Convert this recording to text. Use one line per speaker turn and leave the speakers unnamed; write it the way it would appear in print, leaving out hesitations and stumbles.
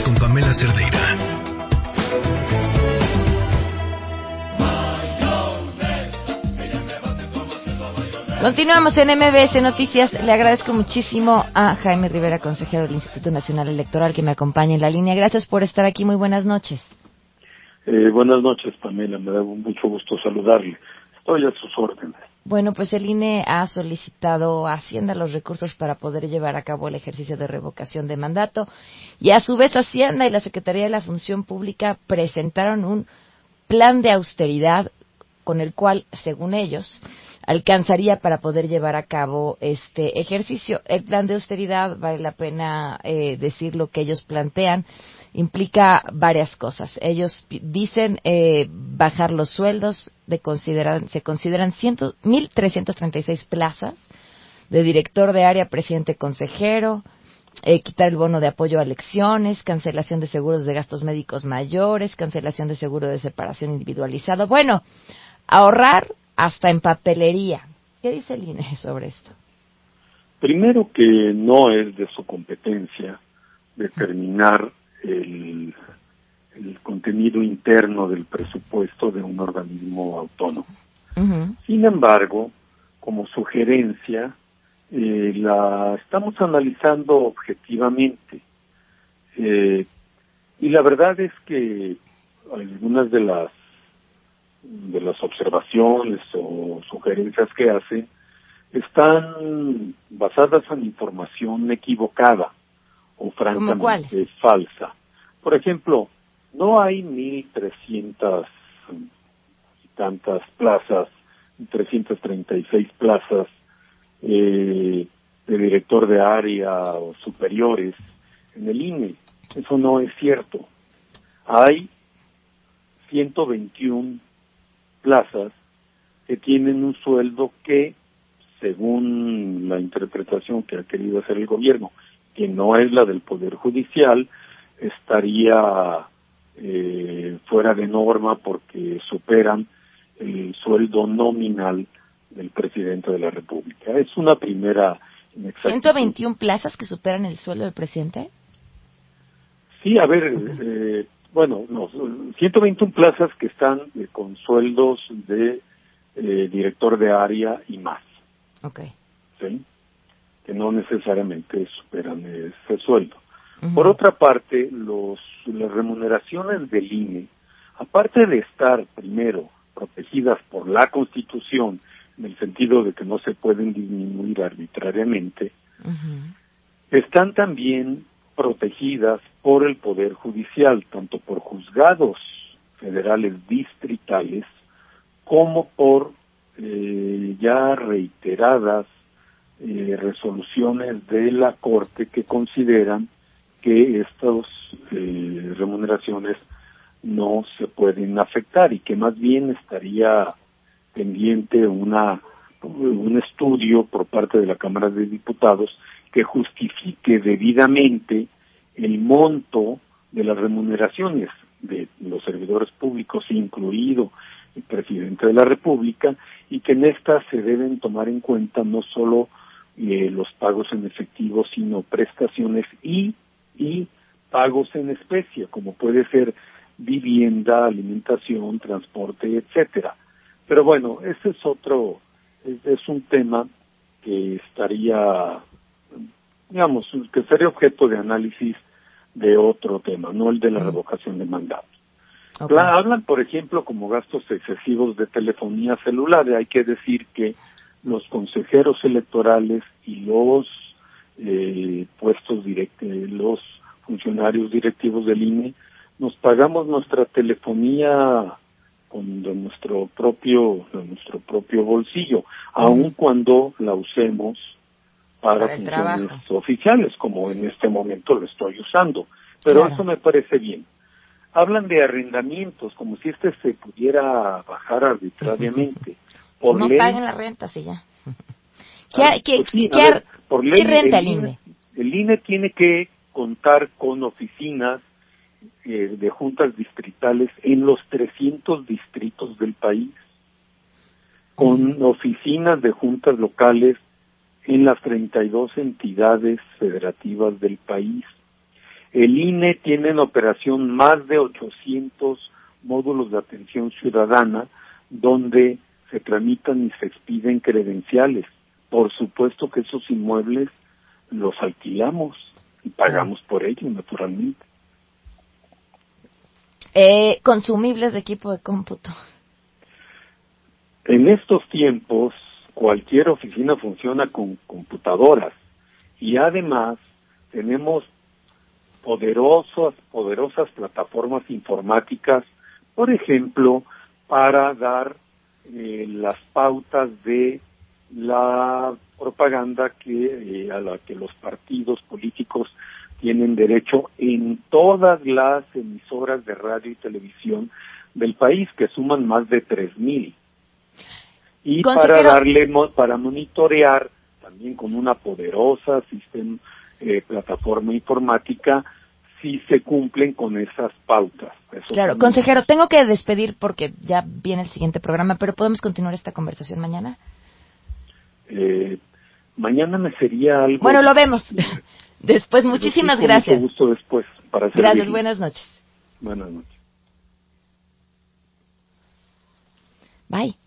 con Pamela Cerdeira.
Continuamos en MBS Noticias. Le agradezco muchísimo a Jaime Rivera, consejero del Instituto Nacional Electoral, que me acompaña en la línea. Gracias por estar aquí. Muy buenas noches.
Buenas noches, Pamela. Me da mucho gusto saludarle. Estoy a sus órdenes.
Bueno, pues el INE ha solicitado a Hacienda los recursos para poder llevar a cabo el ejercicio de revocación de mandato, y a su vez Hacienda y la Secretaría de la Función Pública presentaron un plan de austeridad con el cual, según ellos, alcanzaría para poder llevar a cabo este ejercicio. El plan de austeridad, vale la pena decir lo que ellos plantean, implica varias cosas. Ellos dicen bajar los sueldos, se consideran 1,336 plazas de director de área, presidente, consejero, quitar el bono de apoyo a elecciones, cancelación de seguros de gastos médicos mayores, cancelación de seguro de separación individualizado. Bueno, ahorrar hasta en papelería. ¿Qué dice el INE sobre esto?
Primero, que no es de su competencia determinar el contenido interno del presupuesto de un organismo autónomo. Uh-huh. Sin embargo, como sugerencia, la estamos analizando objetivamente. Y la verdad es que algunas de las observaciones o sugerencias que hacen están basadas en información equivocada o francamente falsa. Por ejemplo, no hay 1,300 y tantas plazas, 336 plazas de director de área o superiores en el INE. Eso no es cierto. Hay 121 plazas que tienen un sueldo que, según la interpretación que ha querido hacer el gobierno, que no es la del Poder Judicial, estaría fuera de norma porque superan el sueldo nominal del presidente de la República. Es una primera inexactitud.
¿121 plazas que superan el sueldo del presidente?
Sí, a ver, bueno, no, 121 plazas que están con sueldos de director de área y más.
Okay.
¿Sí? Que no necesariamente superan ese sueldo. Uh-huh. Por otra parte, las remuneraciones del INE, aparte de estar, primero, protegidas por la Constitución, en el sentido de que no se pueden disminuir arbitrariamente, uh-huh, están también protegidas por el Poder Judicial, tanto por juzgados federales distritales como por ya reiteradas resoluciones de la Corte que consideran que estas remuneraciones no se pueden afectar y que más bien estaría pendiente un estudio por parte de la Cámara de Diputados que justifique debidamente el monto de las remuneraciones de los servidores públicos, incluido el presidente de la República, y que en estas se deben tomar en cuenta no solo los pagos en efectivo, sino prestaciones y pagos en especie, como puede ser vivienda, alimentación, transporte, etcétera. Pero bueno, ese es un tema que estaría, digamos, que sería objeto de análisis de otro tema, no el de la revocación de mandato. Okay. Hablan, por ejemplo, como gastos excesivos de telefonía celular. Hay que decir que los consejeros electorales y los los funcionarios directivos del INE nos pagamos nuestra telefonía de nuestro propio bolsillo, aun cuando la usemos para funciones oficiales, como en este momento lo estoy usando. Pero claro, eso me parece bien. Hablan de arrendamientos, como si se pudiera bajar arbitrariamente. Por
no
ley,
paguen la renta, sí, ya.
Por ley,
¿qué renta el INE?
El INE tiene que contar con oficinas de juntas distritales en los 300 distritos del país, con oficinas de juntas locales en las 32 entidades federativas del país. El INE tiene en operación más de 800 módulos de atención ciudadana donde se tramitan y se expiden credenciales. Por supuesto que esos inmuebles los alquilamos y pagamos por ellos, naturalmente.
Consumibles de equipo de cómputo.
En estos tiempos, cualquier oficina funciona con computadoras y además tenemos poderosas plataformas informáticas, por ejemplo, para dar las pautas de la propaganda a la que los partidos políticos tienen derecho en todas las emisoras de radio y televisión del país, que suman más de 3,000. Y para monitorear también con una poderosa plataforma informática si se cumplen con esas pautas.
Claro, consejero, tengo que despedir porque ya viene el siguiente programa, pero ¿podemos continuar esta conversación mañana?
Mañana me sería algo...
Bueno, lo vemos. Después, muchísimas gracias.
Mucho gusto después.
Gracias, buenas noches.
Buenas noches.
Bye.